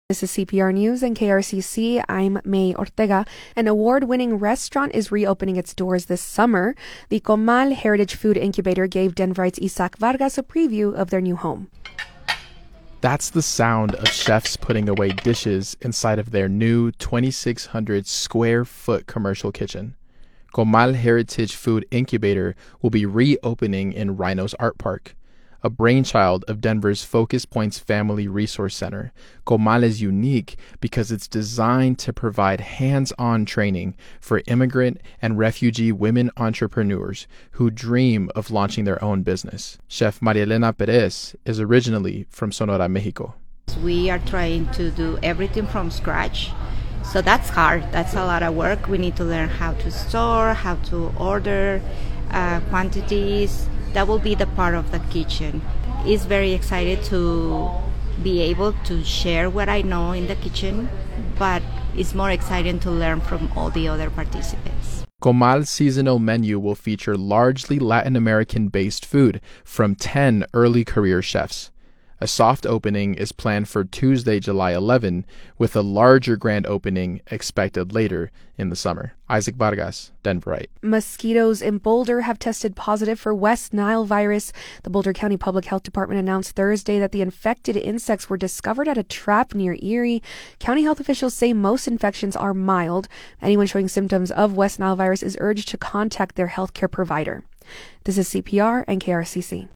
This is CPR News and KRCC. I'm May Ortega. An award-winning restaurant is reopening its doors this summer. The Comal Heritage Food Incubator gave Denverite's Isaac Vargas a preview of their new home. That's the sound of chefs putting away dishes inside of their new 2,600 square foot commercial kitchen. Comal Heritage Food Incubator will be reopening in Rhinos Art Park. A brainchild of Denver's Focus Points Family Resource Center, Comal is unique because it's designed to provide hands-on training for immigrant and refugee women entrepreneurs who dream of launching their own business. Chef Maria Elena Perez is originally from Sonora, Mexico. We are trying to do everything from scratch. So that's hard. That's a lot of work. We need to learn how to store, how to order, quantities. That will be the part of the kitchen. It's very excited to be able to share what I know in the kitchen, but it's more exciting to learn from all the other participants. Comal's seasonal menu will feature largely Latin American-based food from 10 early career chefs. A soft opening is planned for Tuesday, July 11, with a larger grand opening expected later in the summer. Isaac Vargas, Denverite. Mosquitoes in Boulder have tested positive for West Nile virus. The Boulder County Public Health Department announced Thursday that the infected insects were discovered at a trap near Erie. County health officials say most infections are mild. Anyone showing symptoms of West Nile virus is urged to contact their healthcare provider. This is CPR and KRCC.